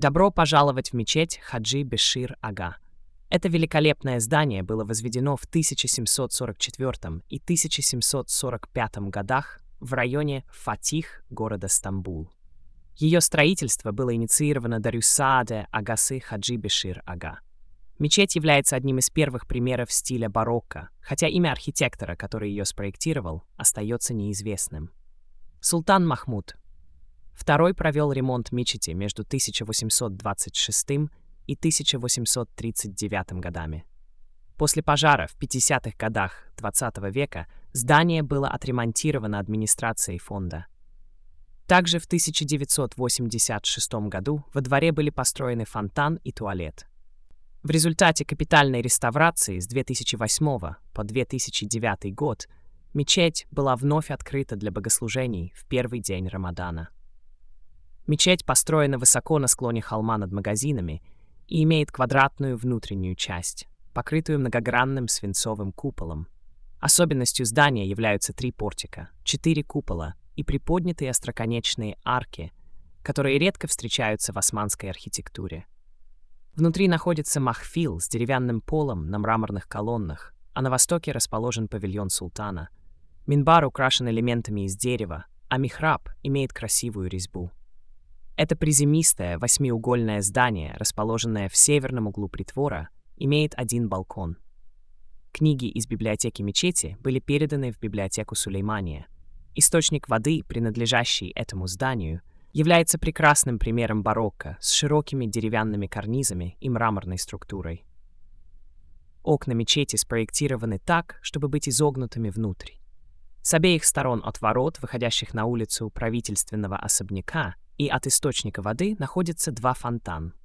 Добро пожаловать в мечеть Хаджи Бешир Ага. Это великолепное здание было возведено в 1744 и 1745 годах в районе Фатих города Стамбул. Ее строительство было инициировано Дарюсааде Агасы Хаджи Бешир Ага. Мечеть является одним из первых примеров стиля барокко, хотя имя архитектора, который ее спроектировал, остается неизвестным. Султан Махмуд II провел ремонт мечети между 1826 и 1839 годами. После пожара в 50-х годах XX века здание было отремонтировано администрацией фонда. Также в 1986 году во дворе были построены фонтан и туалет. В результате капитальной реставрации с 2008 по 2009 год мечеть была вновь открыта для богослужений в первый день Рамадана. Мечеть построена высоко на склоне холма над магазинами и имеет квадратную внутреннюю часть, покрытую многогранным свинцовым куполом. Особенностью здания являются 3 портика, 4 купола и приподнятые остроконечные арки, которые редко встречаются в османской архитектуре. Внутри находится махфил с деревянным полом на мраморных колоннах, а на востоке расположен павильон султана. Минбар украшен элементами из дерева, а михраб имеет красивую резьбу. Это приземистое восьмиугольное здание, расположенное в северном углу притвора, имеет 1 балкон. Книги из библиотеки мечети были переданы в библиотеку Сулеймания. Источник воды, принадлежащий этому зданию, является прекрасным примером барокко с широкими деревянными карнизами и мраморной структурой. Окна мечети спроектированы так, чтобы быть изогнутыми внутрь. С обеих сторон от ворот, выходящих на улицу правительственного особняка, и от источника воды находятся 2 фонтана.